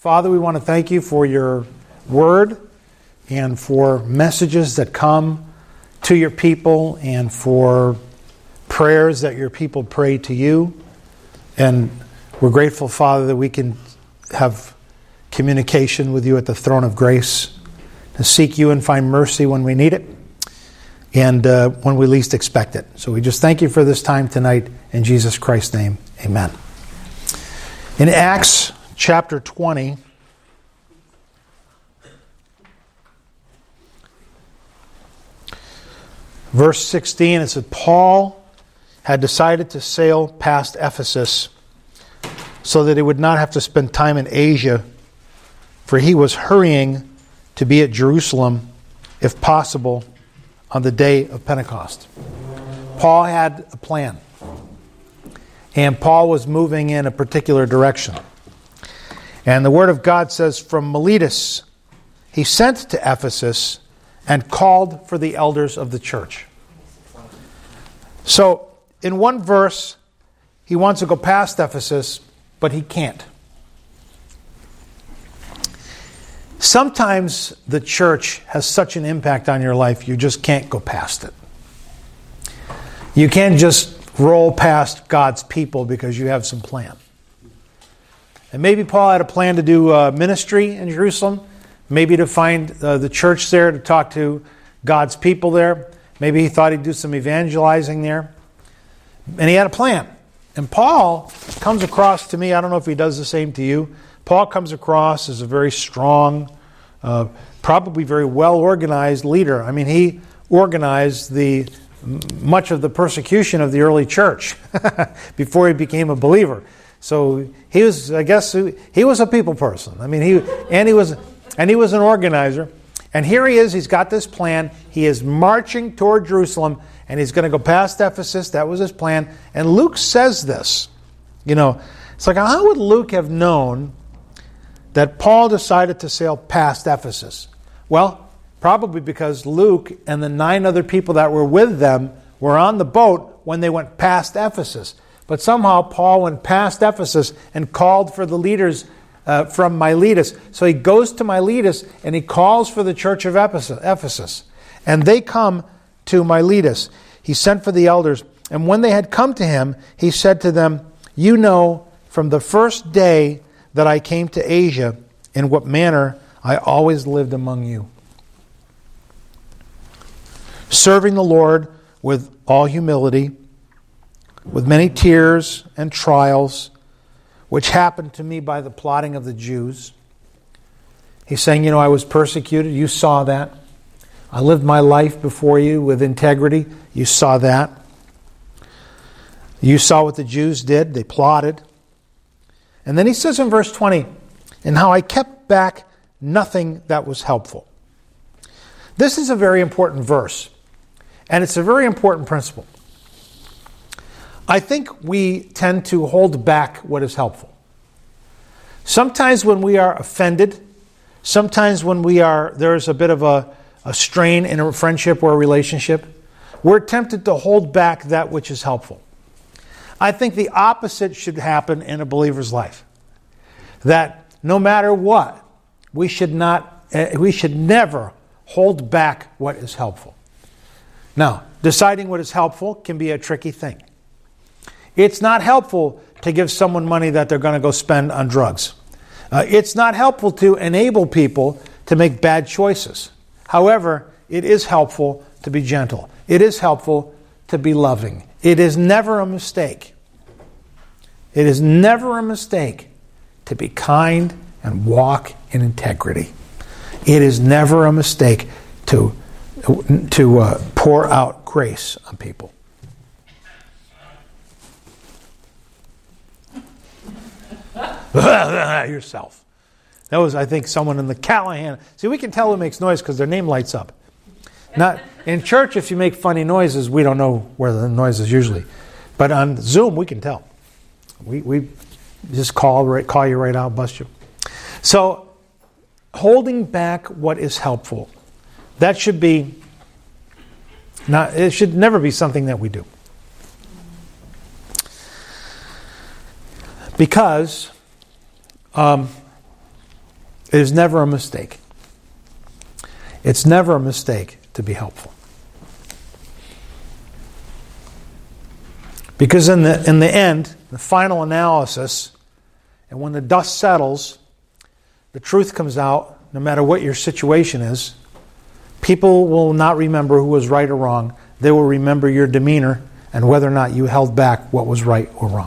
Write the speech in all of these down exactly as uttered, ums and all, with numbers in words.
Father, we want to thank you for your word and for messages that come to your people and for prayers that your people pray to you. And we're grateful, Father, that we can have communication with you at the throne of grace, to seek you and find mercy when we need it and uh, when we least expect it. So we just thank you for this time tonight. In Jesus Christ's name, amen. In Acts chapter twenty, verse sixteen, it said, Paul had decided to sail past Ephesus so that he would not have to spend time in Asia, for he was hurrying to be at Jerusalem, if possible, on the day of Pentecost. Paul had a plan, and Paul was moving in a particular direction. And the Word of God says, from Miletus he sent to Ephesus and called for the elders of the church. So, in one verse, he wants to go past Ephesus, but he can't. Sometimes the church has such an impact on your life, you just can't go past it. You can't just roll past God's people because you have some plan. And maybe Paul had a plan to do uh, ministry in Jerusalem, maybe to find uh, the church there, to talk to God's people there. Maybe he thought he'd do some evangelizing there. And he had a plan. And Paul comes across to me, I don't know if he does the same to you, Paul comes across as a very strong, uh, probably very well-organized leader. I mean, he organized the much of the persecution of the early church before he became a believer. So he was, I guess, he was a people person. I mean, he and he was, and he was an organizer. And here he is. He's got this plan. He is marching toward Jerusalem, and he's going to go past Ephesus. That was his plan. And Luke says this. You know, it's like, how would Luke have known that Paul decided to sail past Ephesus? Well, probably because Luke and the nine other people that were with them were on the boat when they went past Ephesus. But somehow Paul went past Ephesus and called for the leaders uh, from Miletus. So he goes to Miletus and he calls for the church of Ephesus. And they come to Miletus. He sent for the elders. And when they had come to him, he said to them, you know from the first day that I came to Asia, in what manner I always lived among you, serving the Lord with all humility, with many tears and trials, which happened to me by the plotting of the Jews. He's saying, you know, I was persecuted. You saw that. I lived my life before you with integrity. You saw that. You saw what the Jews did. They plotted. And then he says in verse twenty, and how I kept back nothing that was helpful. This is a very important verse, and it's a very important principle. I think we tend to hold back what is helpful. Sometimes when we are offended, sometimes when we are there's a bit of a, a strain in a friendship or a relationship, we're tempted to hold back that which is helpful. I think the opposite should happen in a believer's life. That no matter what, we should not, we should never hold back what is helpful. Now, deciding what is helpful can be a tricky thing. It's not helpful to give someone money that they're going to go spend on drugs. Uh, it's not helpful to enable people to make bad choices. However, it is helpful to be gentle. It is helpful to be loving. It is never a mistake. It is never a mistake to be kind and walk in integrity. It is never a mistake to, to uh, pour out grace on people. Yourself. That was, I think, someone in the Callahan. See, we can tell who makes noise because their name lights up. Not in church, if you make funny noises, we don't know where the noise is usually. But on Zoom, we can tell. We we just call right, call you right out, bust you. So, holding back what is helpful, that should be not. It should never be something that we do, because um, It is never a mistake. It's never a mistake to be helpful. Because in the in the end, the final analysis, and when the dust settles, the truth comes out, no matter what your situation is, people will not remember who was right or wrong. They will remember your demeanor and whether or not you held back what was right or wrong.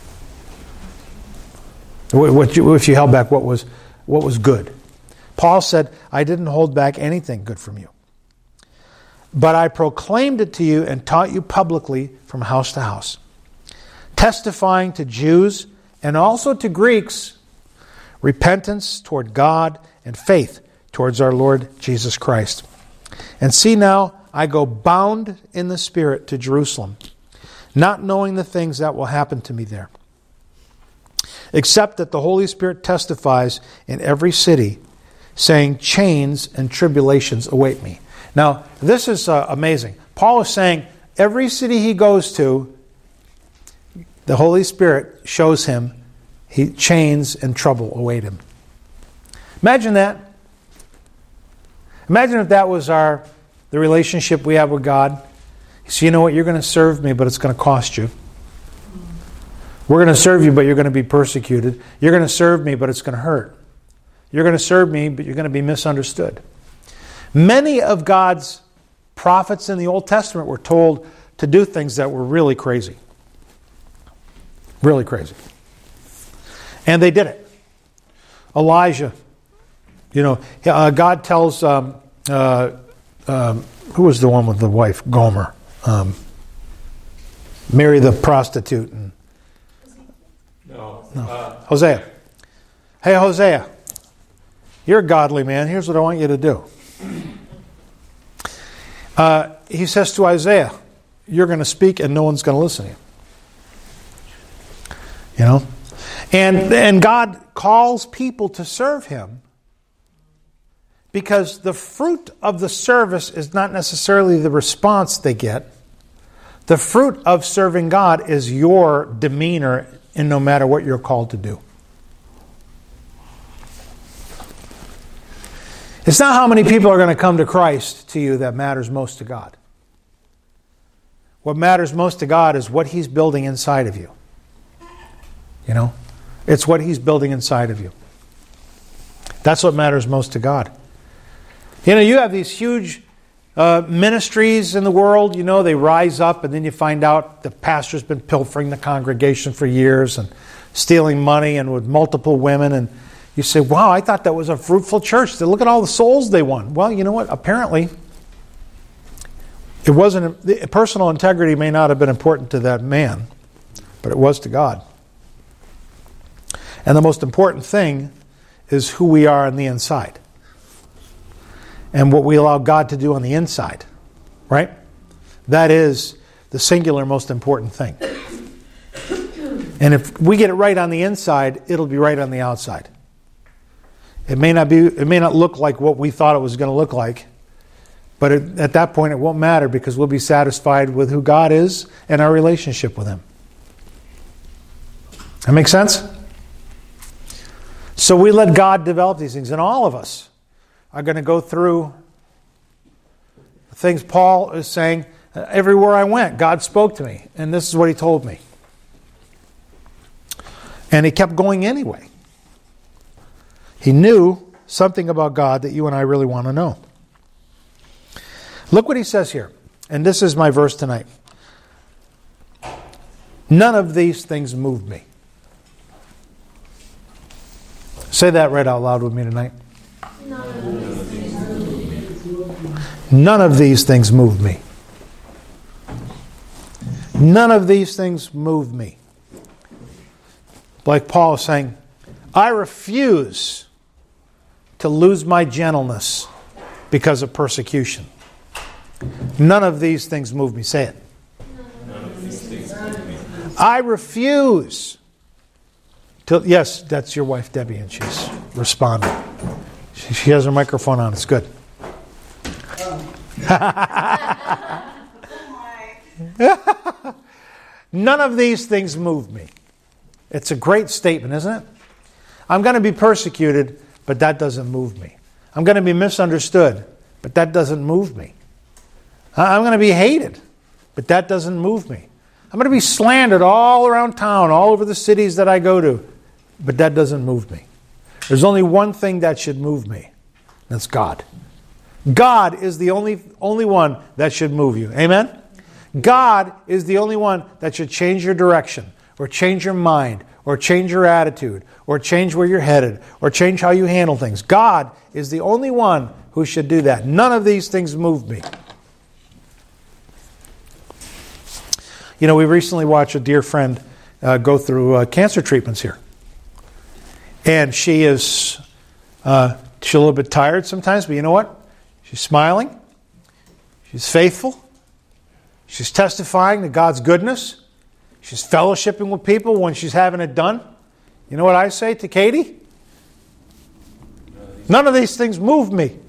What you, if you held back what was what was good. Paul said, I didn't hold back anything good from you. But I proclaimed it to you and taught you publicly from house to house, testifying to Jews and also to Greeks repentance toward God and faith towards our Lord Jesus Christ. And see now, I go bound in the Spirit to Jerusalem, not knowing the things that will happen to me there, except that the Holy Spirit testifies in every city, saying chains and tribulations await me. Now, this is uh, amazing. Paul is saying every city he goes to, the Holy Spirit shows him he chains and trouble await him. Imagine that. Imagine if that was our the relationship we have with God. So you know what? You're going to serve me, but it's going to cost you. We're going to serve you, but you're going to be persecuted. You're going to serve me, but it's going to hurt. You're going to serve me, but you're going to be misunderstood. Many of God's prophets in the Old Testament were told to do things that were really crazy. Really crazy. And they did it. Elijah, you know, uh, God tells, um, uh, um, who was the one with the wife? Gomer. Um, marry the prostitute. And, no. no. Uh, Hosea. Hey, Hosea, you're a godly man. Here's what I want you to do. Uh, he says to Isaiah, you're going to speak and no one's going to listen to you. You know? And, and God calls people to serve Him because the fruit of the service is not necessarily the response they get. The fruit of serving God is your demeanor in no matter what you're called to do. It's not how many people are going to come to Christ to you that matters most to God. What matters most to God is what He's building inside of you. You know? It's what He's building inside of you. That's what matters most to God. You know, you have these huge uh, ministries in the world. You know, they rise up and then you find out the pastor's been pilfering the congregation for years and stealing money and with multiple women. And you say, wow, I thought that was a fruitful church. Look at all the souls they won. Well, you know what? Apparently, it wasn't. Personal integrity may not have been important to that man, but it was to God. And the most important thing is who we are on the inside. And what we allow God to do on the inside. Right? That is the singular most important thing. And if we get it right on the inside, it'll be right on the outside. It may not be. It may not look like what we thought it was going to look like. But it, at that point, it won't matter because we'll be satisfied with who God is and our relationship with Him. That make sense? So we let God develop these things. And all of us are going to go through the things Paul is saying. Everywhere I went, God spoke to me. And this is what He told me. And He kept going anyway. He knew something about God that you and I really want to know. Look what he says here. And this is my verse tonight. None of these things moved me. Say that right out loud with me tonight. None of these things moved me. None of these things moved me. Like Paul is saying, I refuse to lose my gentleness because of persecution. None of these things move me. Say it. None of these things move me. I refuse to... Yes, that's your wife, Debbie, and she's responding. She, she has her microphone on. It's good. None of these things move me. It's a great statement, isn't it? I'm going to be persecuted, but that doesn't move me. I'm going to be misunderstood, but that doesn't move me. I'm going to be hated, but that doesn't move me. I'm going to be slandered all around town, all over the cities that I go to, but that doesn't move me. There's only one thing that should move me. That's God. God is the only, only one that should move you. Amen? God is the only one that should change your direction, or change your mind, or change your attitude, or change where you're headed, or change how you handle things. God is the only one who should do that. None of these things move me. You know, we recently watched a dear friend uh, go through uh, cancer treatments here. And she is uh, she's a little bit tired sometimes, but you know what? She's smiling. She's faithful. She's testifying to God's goodness. She's fellowshipping with people when she's having it done. You know what I say to Katie? None of these things move me.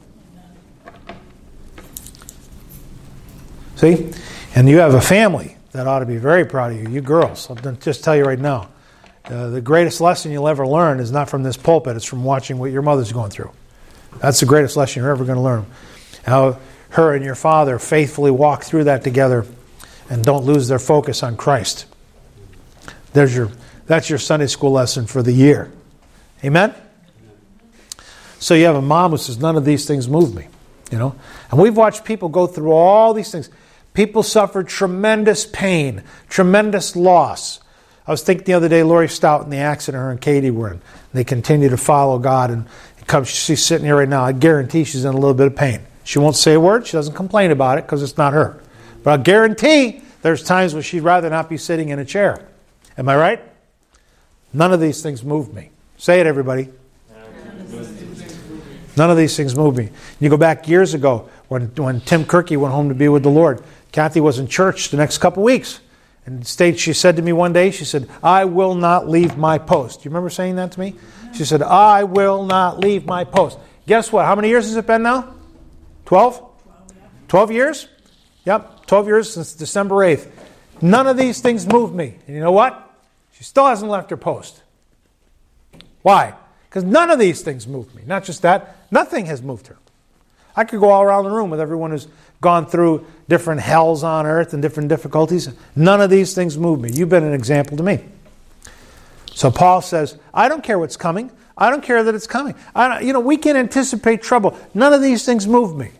See? And you have a family that ought to be very proud of you. You girls, I'll just tell you right now. Uh, the greatest lesson you'll ever learn is not from this pulpit. It's from watching what your mother's going through. That's the greatest lesson you're ever going to learn. How her and your father faithfully walk through that together and don't lose their focus on Christ. There's your, that's your Sunday school lesson for the year. Amen? So you have a mom who says, none of these things move me. You know, and we've watched people go through all these things. People suffer tremendous pain, tremendous loss. I was thinking the other day, Lori Stout in the accident her and Katie were in. They continue to follow God, and come, she's sitting here right now. I guarantee she's in a little bit of pain. She won't say a word. She doesn't complain about it because it's not her. But I guarantee there's times when she'd rather not be sitting in a chair. Am I right? None of these things move me. Say it, everybody. None of these things move me. You go back years ago when, when Tim Kirky went home to be with the Lord. Kathy was in church the next couple weeks. And stayed, she said to me one day, she said, I will not leave my post. Do you remember saying that to me? She said, I will not leave my post. Guess what? How many years has it been now? Twelve? Twelve years? Yep, twelve years since December eighth. None of these things move me. And you know what? She still hasn't left her post. Why? Because none of these things move me. Not just that, nothing has moved her. I could go all around the room with everyone who's gone through different hells on earth and different difficulties. None of these things move me. You've been an example to me. So Paul says, I don't care what's coming. I don't care that it's coming. I don't, you know, we can anticipate trouble. None of these things move me.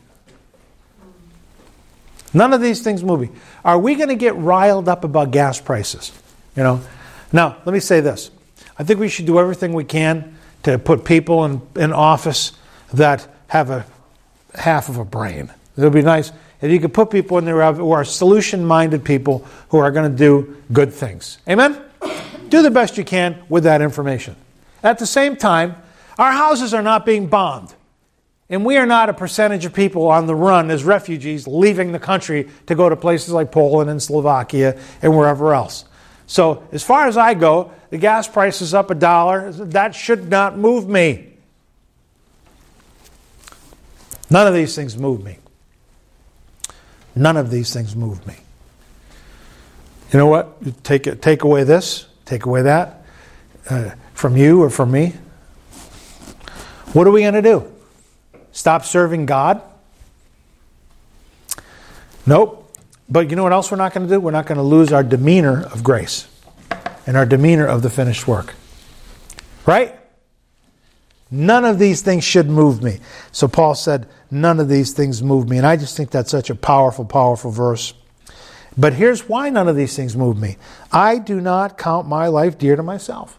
None of these things move me. Are we going to get riled up about gas prices? You know. Now, let me say this. I think we should do everything we can to put people in, in office that have a half of a brain. It would be nice if you could put people in there who are solution-minded people who are going to do good things. Amen? Do the best you can with that information. At the same time, our houses are not being bombed. And we are not a percentage of people on the run as refugees leaving the country to go to places like Poland and Slovakia and wherever else. So as far as I go, the gas price is up a dollar. That should not move me. None of these things move me. None of these things move me. You know what? You take it, take away this, take away that uh, from you or from me. What are we going to do? Stop serving God? Nope. But you know what else we're not going to do? We're not going to lose our demeanor of grace and our demeanor of the finished work. Right? None of these things should move me. So Paul said, none of these things move me. And I just think that's such a powerful, powerful verse. But here's why none of these things move me. I do not count my life dear to myself.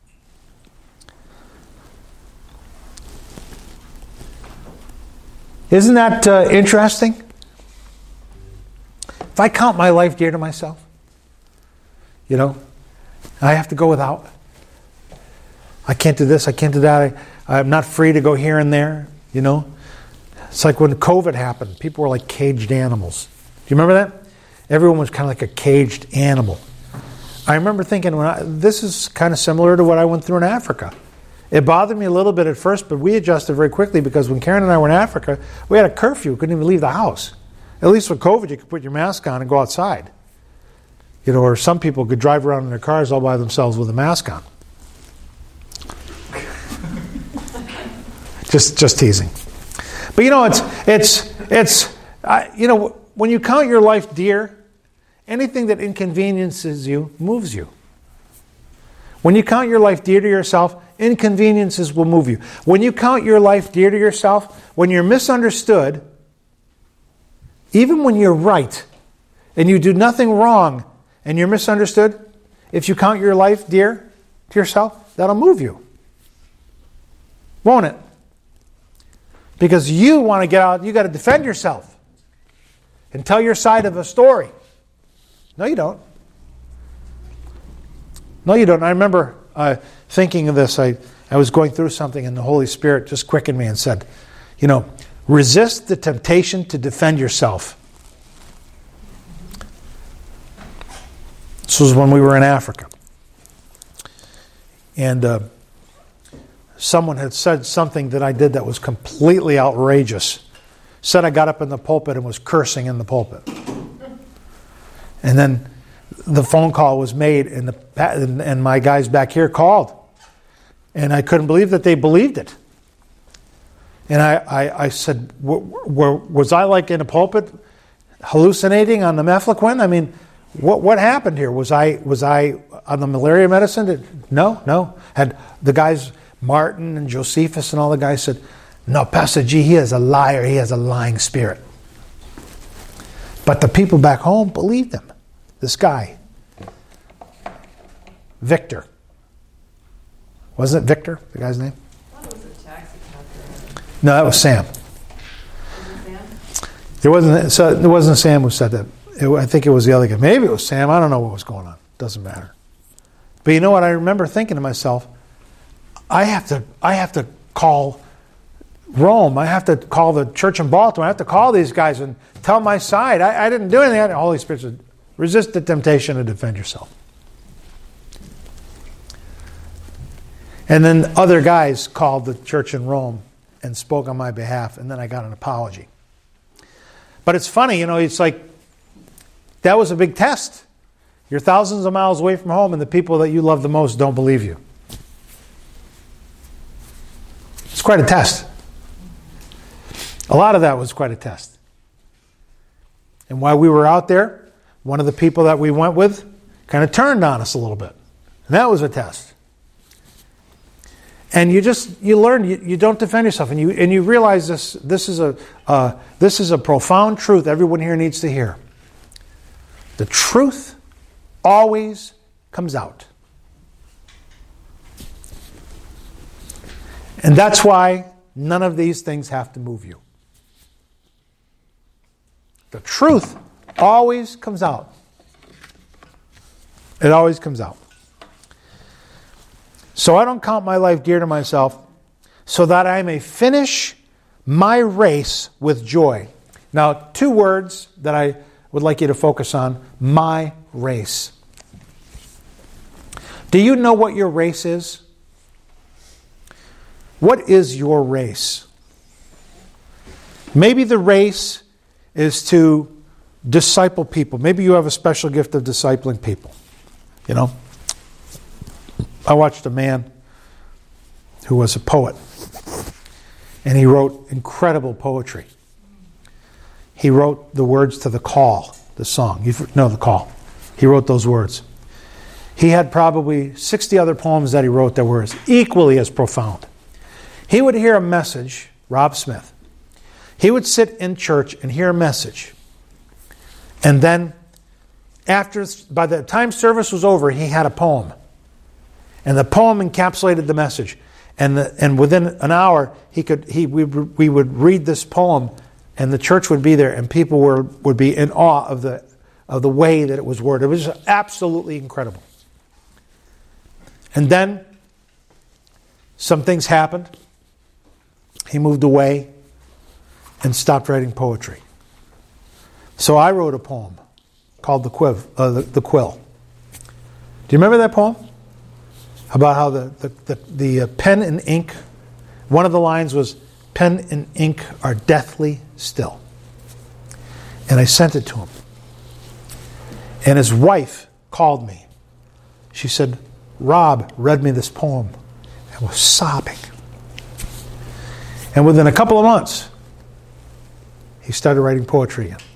Isn't that uh, interesting? If I count my life dear to myself, you know, I have to go without. I can't do this, I can't do that. I, I'm not free to go here and there, you know. It's like when COVID happened. People were like caged animals. Do you remember that? Everyone was kind of like a caged animal. I remember thinking, when I, this is kind of similar to what I went through in Africa. It bothered me a little bit at first, but we adjusted very quickly because when Karen and I were in Africa, we had a curfew. We couldn't even leave the house. At least with COVID, you could put your mask on and go outside. You know, or some people could drive around in their cars all by themselves with a mask on. Just just teasing. But you know, it's it's it's uh, you know, when you count your life dear, anything that inconveniences you moves you. When you count your life dear to yourself, inconveniences will move you. When you count your life dear to yourself, when you're misunderstood, even when you're right and you do nothing wrong and you're misunderstood, if you count your life dear to yourself, that'll move you. Won't it? Because you want to get out, you got to defend yourself and tell your side of a story. No, you don't. No, you don't. I remember uh, thinking of this. I, I was going through something and the Holy Spirit just quickened me and said, you know, resist the temptation to defend yourself. This was when we were in Africa. And uh, someone had said something that I did that was completely outrageous. Said I got up in the pulpit and was cursing in the pulpit. And then the phone call was made, and the and my guys back here called, and I couldn't believe that they believed it. And I, I, I said, w- w- was I like in a pulpit hallucinating on the mefloquine? I mean, what what happened here? Was I was I on the malaria medicine? Did, no, no. Had the guys Martin and Josephus and all the guys said, no, Pastor G, he is a liar. He has a lying spirit. But the people back home believed him. This guy, Victor. Wasn't it Victor, the guy's name? I thought it was a taxi cab driver. No, that was Sam. Was it Sam? There wasn't. So it wasn't Sam who said that. It, I think it was the other guy. Maybe it was Sam. I don't know what was going on. Doesn't matter. But you know what? I remember thinking to myself, I have to. I have to call Rome. I have to call the church in Baltimore. I have to call these guys and tell my side. I, I didn't do anything. The Holy Spirit said, resist the temptation to defend yourself. And then other guys called the church in Rome and spoke on my behalf, and then I got an apology. But it's funny, you know, it's like, that was a big test. You're thousands of miles away from home, and the people that you love the most don't believe you. It's quite a test. A lot of that was quite a test. And while we were out there, one of the people that we went with kind of turned on us a little bit. And that was a test. And you just, you learn, you, you don't defend yourself. And you and you realize this this is a uh, this is a profound truth everyone here needs to hear. The truth always comes out. And that's why none of these things have to move you. The truth always comes out. It always comes out. So I don't count my life dear to myself, so that I may finish my race with joy. Now, two words that I would like you to focus on. My race. Do you know what your race is? What is your race? Maybe the race is to disciple people. Maybe you have a special gift of discipling people. You know? I watched a man who was a poet, and he wrote incredible poetry. He wrote the words to The Call, the song. You know The Call. He wrote those words. He had probably sixty other poems that he wrote that were as equally as profound. He would hear a message, Rob Smith. He would sit in church and hear a message. And then, after, by the time service was over, he had a poem. And the poem encapsulated the message. And the, and within an hour, he could he we, we would read this poem, and the church would be there, and people were would be in awe of the of the way that it was worded. It was absolutely incredible. And then some things happened. He moved away and stopped writing poetry. So I wrote a poem called The Quiv, uh, the, the Quill. Do you remember that poem? About how the, the, the, the uh, pen and ink, one of the lines was, pen and ink are deathly still. And I sent it to him. And his wife called me. She said, Rob read me this poem and was sobbing. And within a couple of months, he started writing poetry again.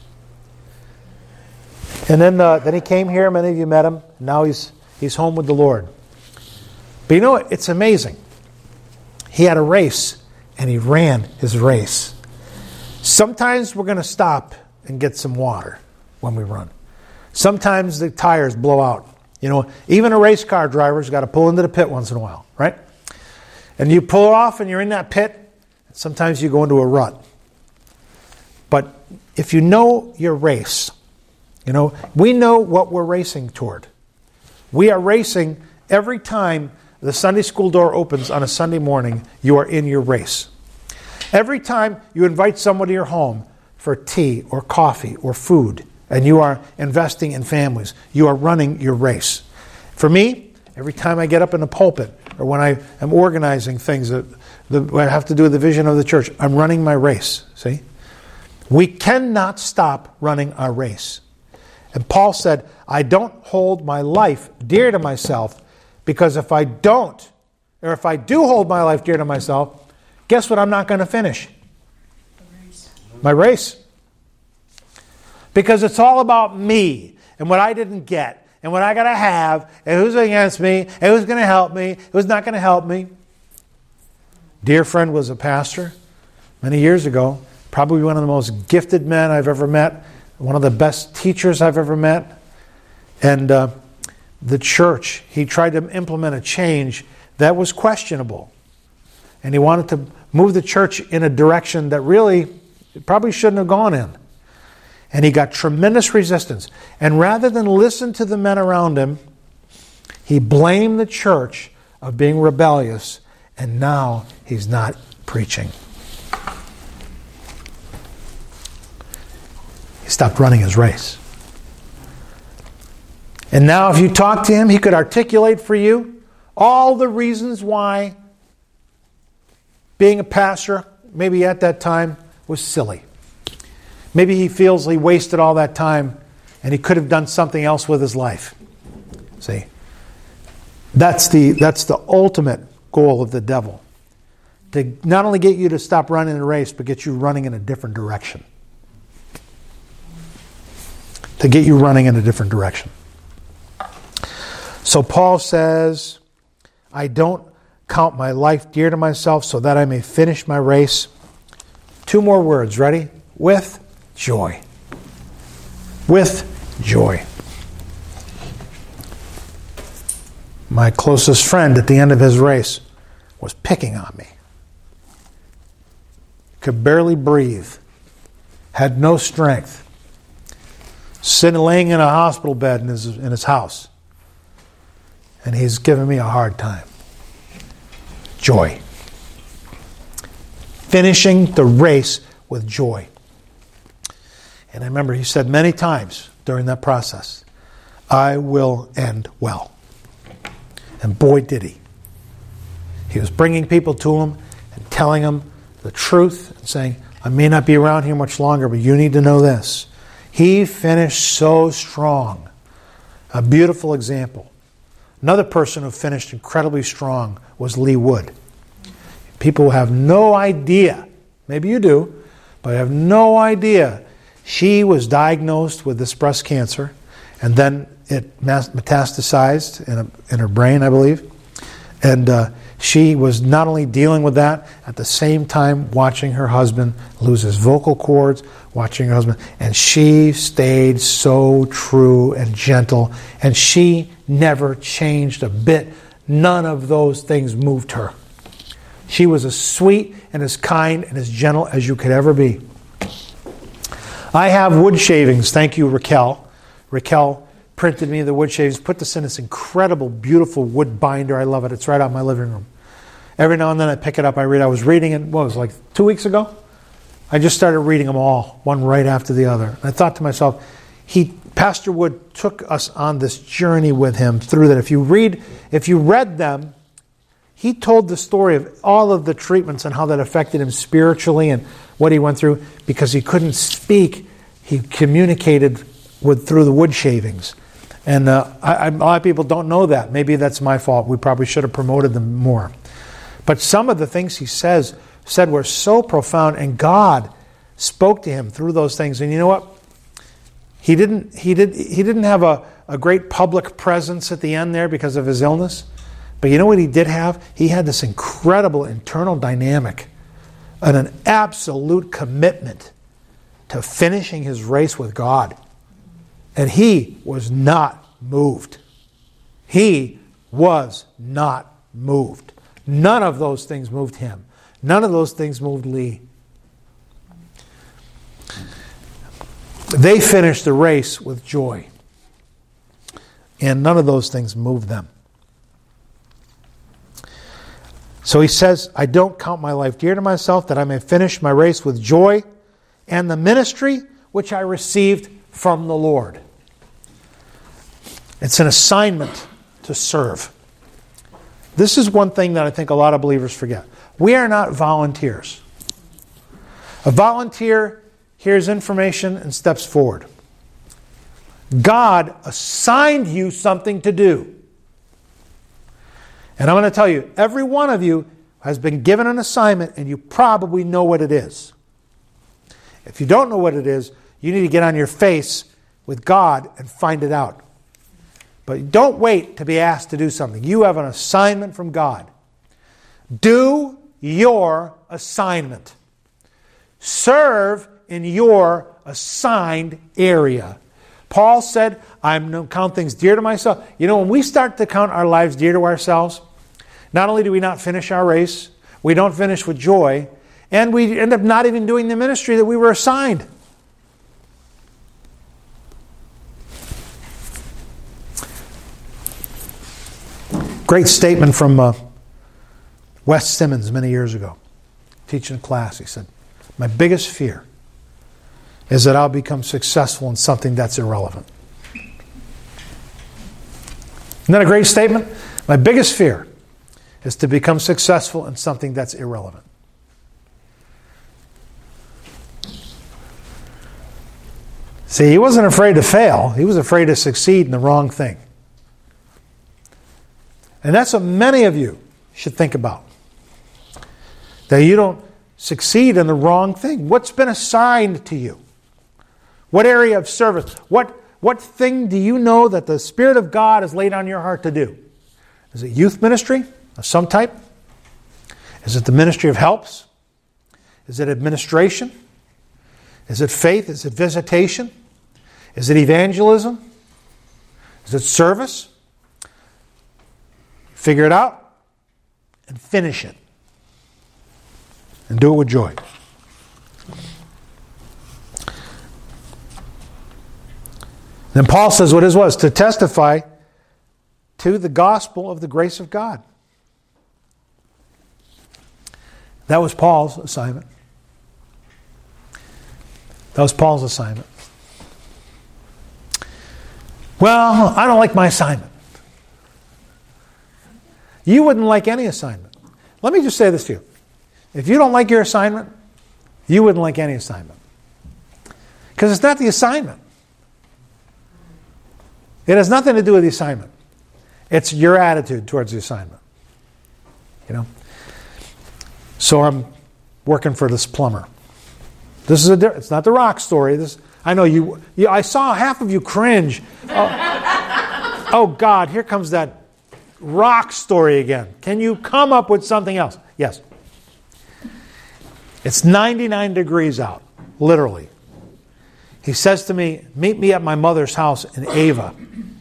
And then uh, then he came here. Many of you met him. Now he's he's home with the Lord. But you know what? It's amazing. He had a race, and he ran his race. Sometimes we're going to stop and get some water when we run. Sometimes the tires blow out. You know, even a race car driver's got to pull into the pit once in a while, right? And you pull off and you're in that pit. Sometimes you go into a rut. But if you know your race, you know, we know what we're racing toward. We are racing every time the Sunday school door opens on a Sunday morning, you are in your race. Every time you invite somebody to your home for tea or coffee or food, and you are investing in families, you are running your race. For me, every time I get up in the pulpit, or when I am organizing things that, that I have to do with the vision of the church, I'm running my race, see? We cannot stop running our race. And Paul said, I don't hold my life dear to myself, because if I don't, or if I do hold my life dear to myself, guess what I'm not going to finish? Race. My race. Because it's all about me and what I didn't get and what I got to have and who's against me and who's going to help me, who's not going to help me. Dear friend was a pastor many years ago, probably one of the most gifted men I've ever met, one of the best teachers I've ever met. And uh, the church, he tried to implement a change that was questionable. And he wanted to move the church in a direction that really it probably shouldn't have gone in. And he got tremendous resistance. And rather than listen to the men around him, he blamed the church of being rebellious, and now he's not preaching. He stopped running his race. And now if you talk to him, he could articulate for you all the reasons why being a pastor, maybe at that time, was silly. Maybe he feels he wasted all that time and he could have done something else with his life. See? That's the that's the ultimate goal of the devil. To not only get you to stop running the race, but get you running in a different direction. To get you running in a different direction. So Paul says, I don't count my life dear to myself so that I may finish my race. Two more words, ready? With joy. With joy. My closest friend at the end of his race was picking on me. Could barely breathe. Had no strength. Sitting, laying in a hospital bed in his, in his house. And he's giving me a hard time. Joy. Finishing the race with joy. And I remember he said many times during that process, I will end well. And boy did he. He was bringing people to him and telling them the truth and saying, I may not be around here much longer, but you need to know this. He finished so strong. A beautiful example. Another person who finished incredibly strong was Lee Wood. People have no idea, maybe you do, but have no idea. She was diagnosed with this breast cancer, and then it metastasized in, a, in her brain, I believe. And uh, she was not only dealing with that, at the same time watching her husband lose his vocal cords, watching her husband, and she stayed so true and gentle, and she never changed a bit. None of those things moved her. She was as sweet and as kind and as gentle as you could ever be. I have wood shavings. Thank you, Raquel. Raquel printed me the wood shavings, put this in this incredible, beautiful wood binder. I love it. It's right out in my living room. Every now and then I pick it up, I read. I was reading it, what was it, like two weeks ago? I just started reading them all, one right after the other. I thought to myself, he, Pastor Wood took us on this journey with him through that. If you read, if you read them, he told the story of all of the treatments and how that affected him spiritually and what he went through. Because he couldn't speak, he communicated with through the wood shavings. And uh, I, I, a lot of people don't know that. Maybe that's my fault. We probably should have promoted them more. But some of the things he says said were so profound, and God spoke to him through those things. And you know what? He didn't he did he didn't have a, a great public presence at the end there because of his illness. But you know what he did have? He had this incredible internal dynamic and an absolute commitment to finishing his race with God. And he was not moved. He was not moved. None of those things moved him. None of those things moved Lee. They finished the race with joy. And none of those things moved them. So he says, I don't count my life dear to myself, that I may finish my race with joy and the ministry which I received from the Lord. It's an assignment to serve. This is one thing that I think a lot of believers forget. We are not volunteers. A volunteer hears information and steps forward. God assigned you something to do. And I'm going to tell you, every one of you has been given an assignment, and you probably know what it is. If you don't know what it is, you need to get on your face with God and find it out. But don't wait to be asked to do something. You have an assignment from God. Do your assignment. Serve in your assigned area. Paul said, I count things dear to myself. You know, when we start to count our lives dear to ourselves, not only do we not finish our race, we don't finish with joy, and we end up not even doing the ministry that we were assigned. Great statement from uh, Wes Simmons many years ago, teaching a class. He said, my biggest fear is that I'll become successful in something that's irrelevant. Isn't that a great statement? My biggest fear is to become successful in something that's irrelevant. See, he wasn't afraid to fail. He was afraid to succeed in the wrong thing. And that's what many of you should think about. That you don't succeed in the wrong thing. What's been assigned to you? What area of service? What, what thing do you know that the Spirit of God has laid on your heart to do? Is it youth ministry of some type? Is it the ministry of helps? Is it administration? Is it faith? Is it visitation? Is it evangelism? Is it service? Figure it out and finish it. And do it with joy. Then Paul says what his was, to testify to the gospel of the grace of God. That was Paul's assignment. That was Paul's assignment. Well, I don't like my assignment. You wouldn't like any assignment. Let me just say this to you. If you don't like your assignment, you wouldn't like any assignment. Because it's not the assignment. It has nothing to do with the assignment. It's your attitude towards the assignment. You know? So I'm working for this plumber. This is a it's not the rock story. This I know you, you I saw half of you cringe. Oh, oh God, here comes that rock story again. Can you come up with something else? Yes. It's ninety-nine degrees out, literally. He says to me, meet me at my mother's house in Ava.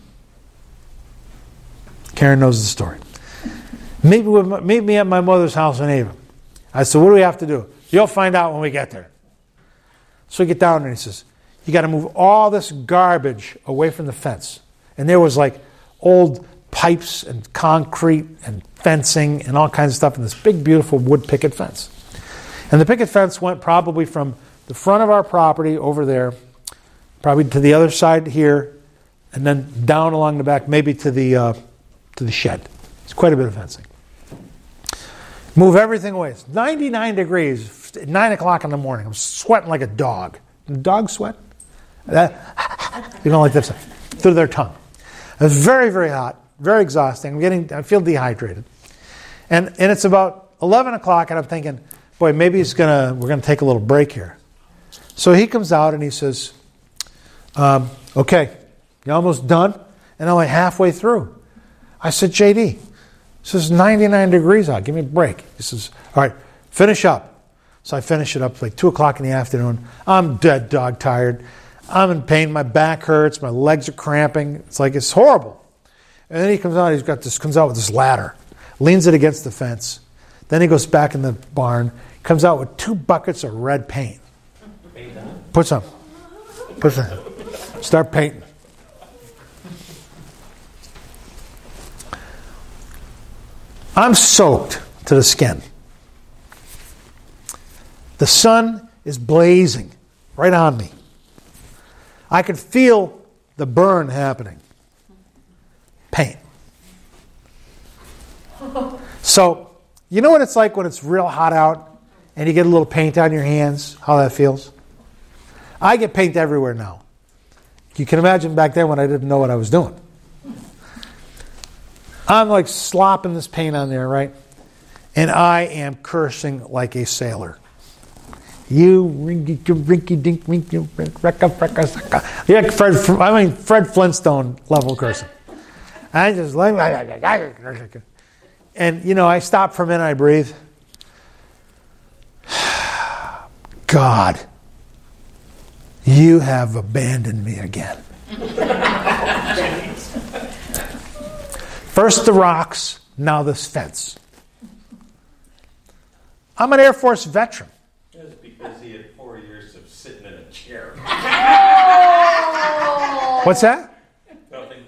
Karen knows the story. Meet me, with, meet me at my mother's house in Ava. I said, what do we have to do? You'll find out when we get there. So we get down there and he says, you got to move all this garbage away from the fence. And there was like old pipes and concrete and fencing and all kinds of stuff in this big, beautiful wood picket fence. And the picket fence went probably from the front of our property over there, probably to the other side here, and then down along the back, maybe to the uh, to the shed. It's quite a bit of fencing. Move everything away. It's ninety-nine degrees, nine o'clock in the morning. I'm sweating like a dog. Dog sweat? That, you don't like this through their tongue. It's very, very hot, very exhausting. I'm getting, I feel dehydrated, and and it's about eleven o'clock, and I'm thinking, boy, maybe he's gonna. We're gonna take a little break here. So he comes out and he says, um, "Okay, you almost done?" And I'm like halfway through. I said, "J D, this is ninety-nine degrees out. Give me a break." He says, "All right, finish up." So I finish it up like two o'clock in the afternoon. I'm dead dog tired. I'm in pain. My back hurts. My legs are cramping. It's like it's horrible. And then he comes out. He's got this. Comes out with this ladder, leans it against the fence. Then he goes back in the barn. Comes out with two buckets of red paint. Put some. Put some. Start painting. I'm soaked to the skin. The sun is blazing right on me. I can feel the burn happening. Paint. So, you know what it's like when it's real hot out and you get a little paint on your hands, how that feels? I get paint everywhere now. You can imagine back then when I didn't know what I was doing. I'm like slopping this paint on there, right? And I am cursing like a sailor. You rinky rinky dink rinky recka frecka sucka. Yeah, Fred. I mean Fred Flintstone level cursing. I just like, and you know, I stop for a minute. I breathe. God, you have abandoned me again. First the rocks, now this fence. I'm an Air Force veteran. That's because he had four years of sitting in a chair. What's that? Nothing.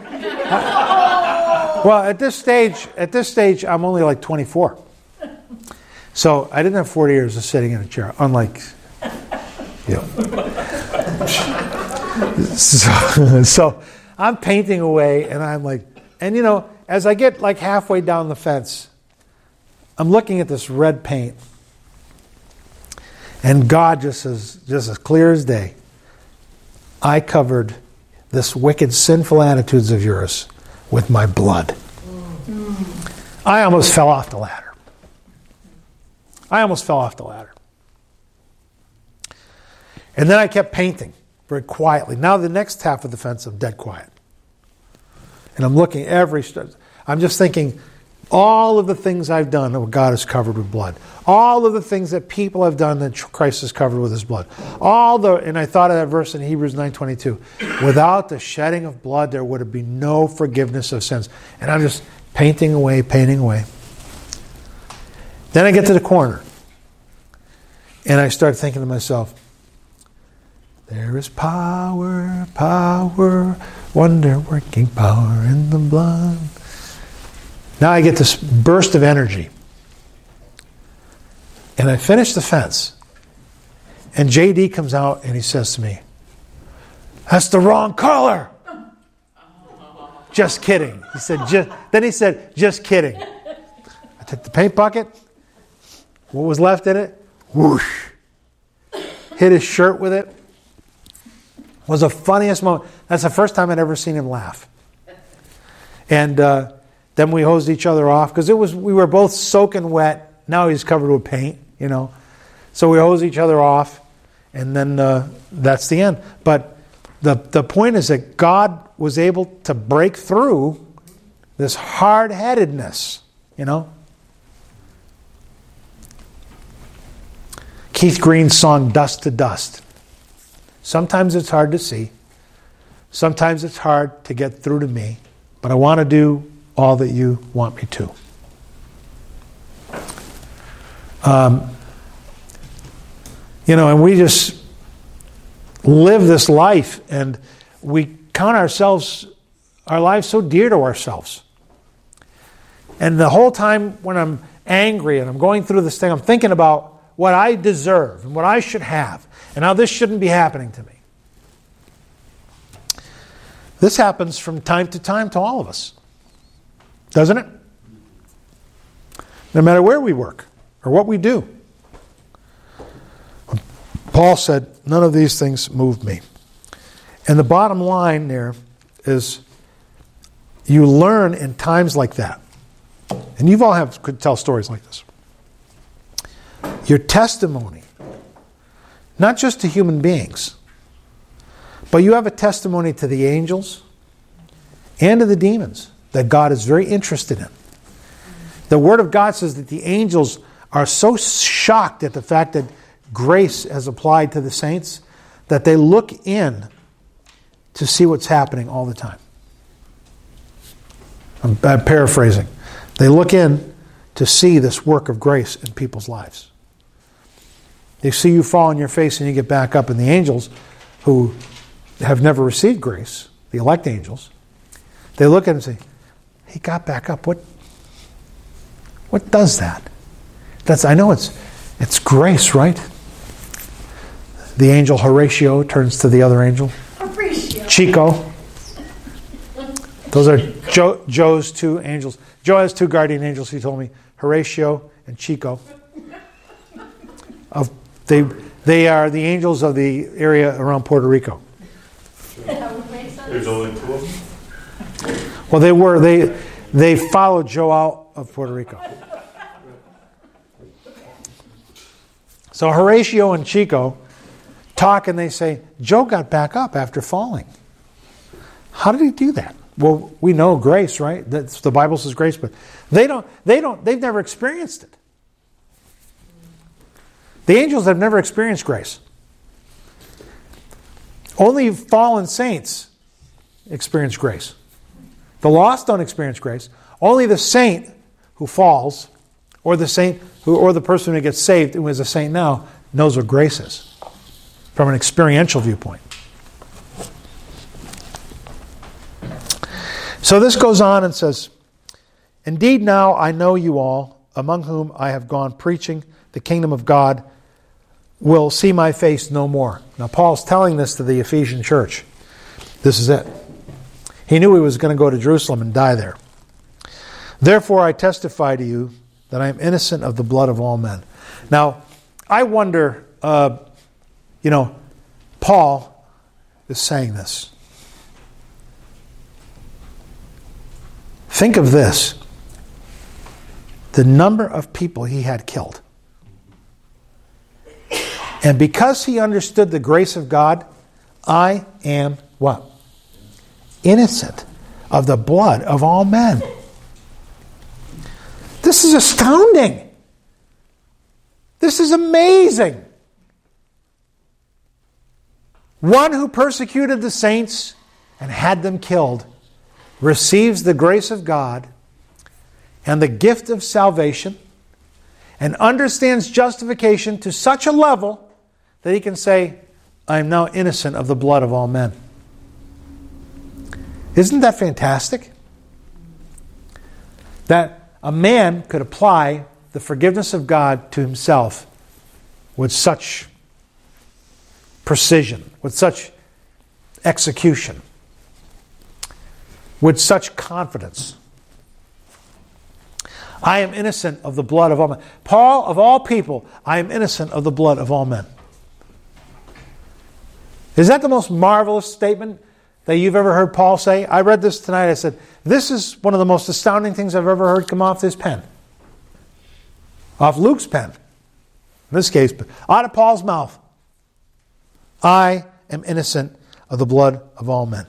Well, at this stage, at this stage, I'm only like twenty-four. So I didn't have forty years of sitting in a chair, unlike you. So, so I'm painting away, and I'm like, and you know, as I get like halfway down the fence, I'm looking at this red paint. And God just as just as clear as day, I covered this wicked, sinful attitudes of yours with my blood. Mm. I almost fell off the ladder. I almost fell off the ladder. And then I kept painting very quietly. Now the next half of the fence, I'm dead quiet. And I'm looking every step. I'm just thinking, all of the things I've done that God has covered with blood. All of the things that people have done that Christ has covered with his blood. All the, and I thought of that verse in Hebrews nine twenty-two. Without the shedding of blood, there would be no forgiveness of sins. And I'm just painting away, painting away. Then I get to the corner. And I start thinking to myself, there is power, power, wonder-working power in the blood. Now I get this burst of energy. And I finish the fence. And J D comes out and he says to me, that's the wrong color. Just kidding. He said, just, then he said, just kidding. I took the paint bucket. What was left in it? Whoosh. Hit his shirt with it. It was the funniest moment. That's the first time I'd ever seen him laugh. And uh, then we hosed each other off because it was we were both soaking wet. Now he's covered with paint, you know. So we hosed each other off, and then uh, that's the end. But the the point is that God was able to break through this hard-headedness, you know. Keith Green's song, Dust to Dust. Sometimes it's hard to see. Sometimes it's hard to get through to me. But I want to do all that you want me to. Um, you know, and we just live this life, and we count ourselves, our lives so dear to ourselves. And the whole time when I'm angry and I'm going through this thing, I'm thinking about what I deserve and what I should have, and how this shouldn't be happening to me. This happens from time to time to all of us. Doesn't it? No matter where we work or what we do. Paul said, none of these things moved me. And the bottom line there is you learn in times like that. And you've all have could tell stories like this. your testimony, not just to human beings, but you have a testimony to the angels and to the demons that God is very interested in. The Word of God says that the angels are so shocked at the fact that grace has applied to the saints that they look in to see what's happening all the time. I'm, I'm paraphrasing. They look in to see this work of grace in people's lives. They see you fall on your face and you get back up, and the angels who have never received grace, the elect angels, they look at him and say, he got back up. What what does that? That's I know it's it's grace, right? The angel Horatio turns to the other angel. Horatio. Chico. Those are Joe, Joe's two angels. Joe has two guardian angels, he told me. Horatio and Chico. Of they they are the angels of the area around Puerto Rico. That would make sense. There's only two of them? Well, they were they they followed Joe out of Puerto Rico. So Horatio and Chico talk and they say, Joe got back up after falling. How did he do that? Well, we know grace, right? That's, the Bible says grace, but they don't they don't they've never experienced it. The angels have never experienced grace. Only fallen saints experience grace. The lost don't experience grace. Only the saint who falls, or the saint who, or the person who gets saved, who is a saint now, knows what grace is from an experiential viewpoint. So this goes on and says, indeed now I know you all, among whom I have gone preaching the kingdom of God, will see my face no more. Now Paul's telling this to the Ephesian church. This is it. He knew he was going to go to Jerusalem and die there. Therefore I testify to you that I am innocent of the blood of all men. Now, I wonder, uh, you know, Paul is saying this. Think of this. The number of people he had killed. And because he understood the grace of God, I am what? Innocent of the blood of all men. This is astounding. This is amazing. One who persecuted the saints and had them killed receives the grace of God and the gift of salvation and understands justification to such a level that he can say, I am now innocent of the blood of all men. Isn't that fantastic? That a man could apply the forgiveness of God to himself with such precision, with such execution, with such confidence. I am innocent of the blood of all men. Paul, of all people, I am innocent of the blood of all men. Is that the most marvelous statement that you've ever heard Paul say? I read this tonight. I said, this is one of the most astounding things I've ever heard come off this pen. Off Luke's pen. In this case, but out of Paul's mouth. I am innocent of the blood of all men.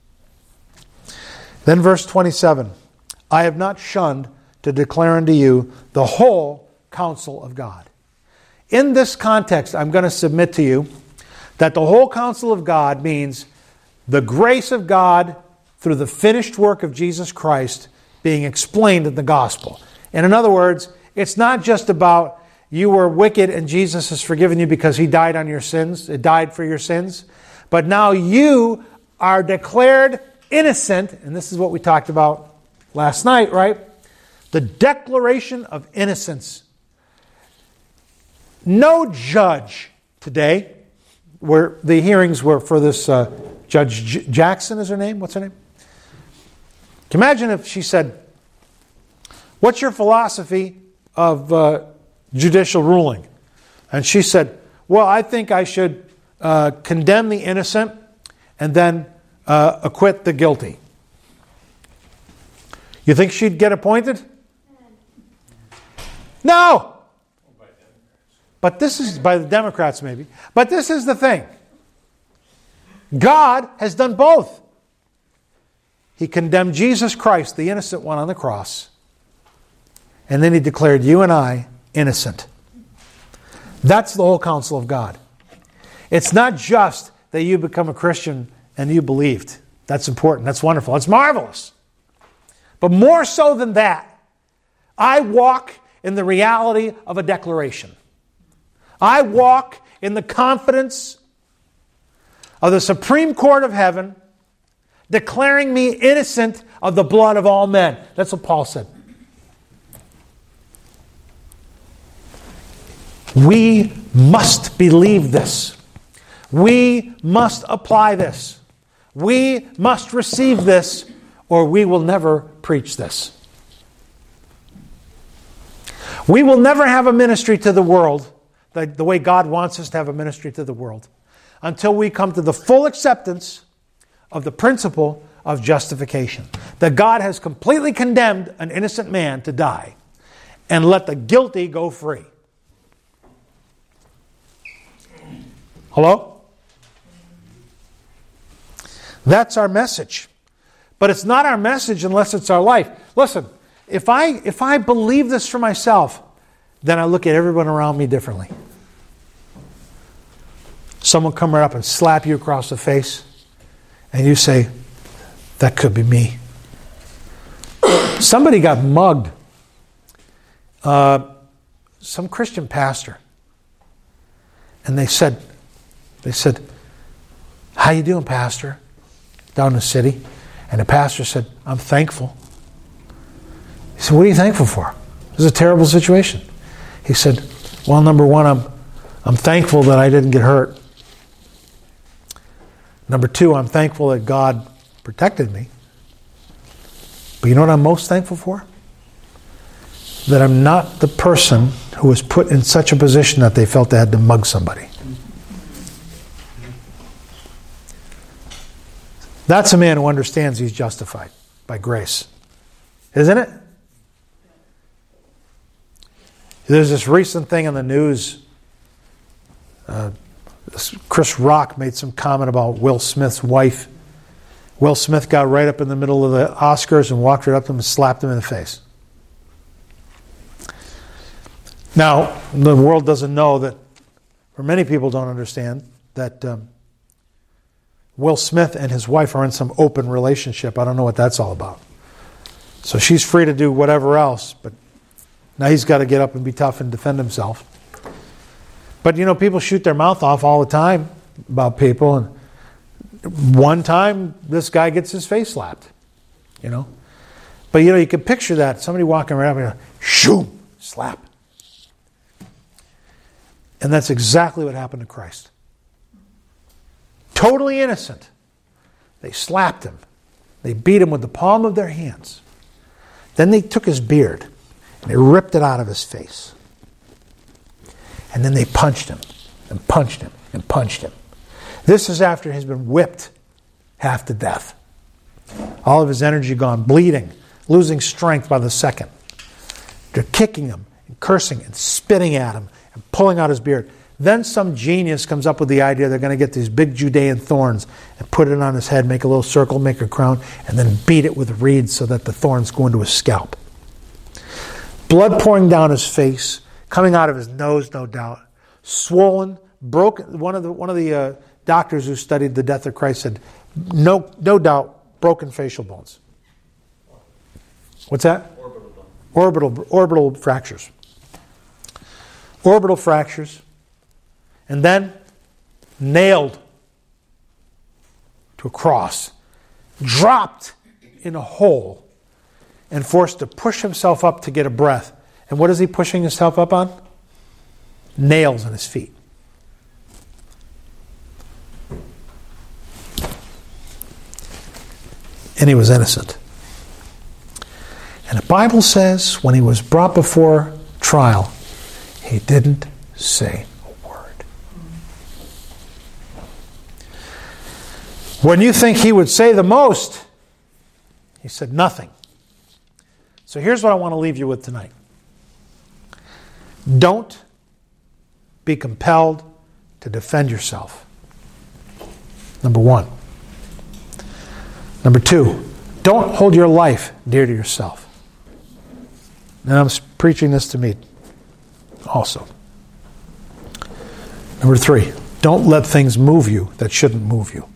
Then verse twenty-seven. I have not shunned to declare unto you the whole counsel of God. In this context, I'm going to submit to you that the whole counsel of God means the grace of God through the finished work of Jesus Christ being explained in the gospel. And in other words, it's not just about you were wicked and Jesus has forgiven you because he died on your sins. It died for your sins. But now you are declared innocent. And this is what we talked about last night, right? The declaration of innocence. No judge today, where the hearings were for this uh, Judge J- Jackson is her name? What's her name? Can you imagine if she said, what's your philosophy of uh, judicial ruling? And she said, well, I think I should uh, condemn the innocent and then uh, acquit the guilty. You think she'd get appointed? No! But this is, by the Democrats maybe, but this is the thing. God has done both. He condemned Jesus Christ, the innocent one, on the cross. And then he declared you and I innocent. That's the whole counsel of God. It's not just that you become a Christian and you believed. That's important. That's wonderful. That's marvelous. But more so than that, I walk in the reality of a declaration. I walk in the confidence of the Supreme Court of Heaven declaring me innocent of the blood of all men. That's what Paul said. We must believe this. We must apply this. We must receive this, or we will never preach this. We will never have a ministry to the world the, the way God wants us to have a ministry to the world until we come to the full acceptance of the principle of justification. That God has completely condemned an innocent man to die and let the guilty go free. Hello? That's our message. But it's not our message unless it's our life. Listen, if I if I believe this for myself, then I look at everyone around me differently. Someone come right up and slap you across the face, and you say, that could be me. Somebody got mugged. Uh, some Christian pastor. And they said, they said, how you doing, pastor? Down in the city. And the pastor said, I'm thankful. He said, what are you thankful for? This is a terrible situation. He said, well, number one, I'm I'm thankful that I didn't get hurt. Number two, I'm thankful that God protected me. But you know what I'm most thankful for? That I'm not the person who was put in such a position that they felt they had to mug somebody. That's a man who understands he's justified by grace. Isn't it? There's this recent thing in the news. Uh, Chris Rock made some comment about Will Smith's wife. Will Smith got right up in the middle of the Oscars and walked right up to him and slapped him in the face. Now, the world doesn't know that, or many people don't understand, that um, Will Smith and his wife are in some open relationship. I don't know what that's all about. So she's free to do whatever else, but now he's got to get up and be tough and defend himself. But, you know, people shoot their mouth off all the time about people. And one time, this guy gets his face slapped, you know. But, you know, you can picture that. Somebody walking around and shoo, slap. And that's exactly what happened to Christ. Totally innocent. They slapped him. They beat him with the palm of their hands. Then they took his beard and they ripped it out of his face. And then they punched him and punched him and punched him. This is after he's been whipped half to death. All of his energy gone, bleeding, losing strength by the second. They're kicking him and cursing and spitting at him and pulling out his beard. Then some genius comes up with the idea they're going to get these big Judean thorns and put it on his head, make a little circle, make a crown, and then beat it with reeds so that the thorns go into his scalp. Blood pouring down his face, coming out of his nose, no doubt. Swollen, broken. One of the one of the uh, doctors who studied the death of Christ said, no, no doubt, broken facial bones. What's that? Orbital. Orbital, orbital fractures. Orbital fractures. And then nailed to a cross, dropped in a hole, and forced to push himself up to get a breath. And what is he pushing himself up on? Nails in his feet. And he was innocent. And the Bible says when he was brought before trial, he didn't say a word. When you think he would say the most, he said nothing. So here's what I want to leave you with tonight. Don't be compelled to defend yourself. Number one. Number two, don't hold your life dear to yourself. And I'm preaching this to me also. Number three, don't let things move you that shouldn't move you.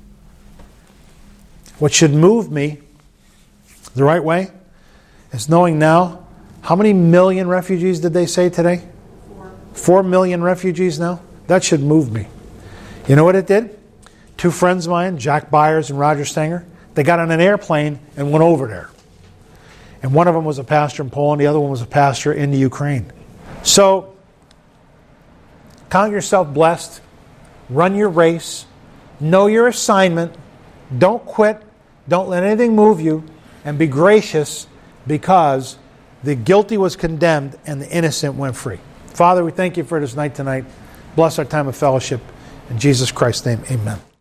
What should move me the right way is knowing now, how many million refugees did they say today? Four. Four million refugees now? That should move me. You know what it did? Two friends of mine, Jack Byers and Roger Stenger, they got on an airplane and went over there. And one of them was a pastor in Poland, the other one was a pastor in the Ukraine. So, count yourself blessed. Run your race. Know your assignment. Don't quit. Don't let anything move you. And be gracious, because the guilty was condemned and the innocent went free. Father, we thank you for this night tonight. Bless our time of fellowship. In Jesus Christ's name, amen.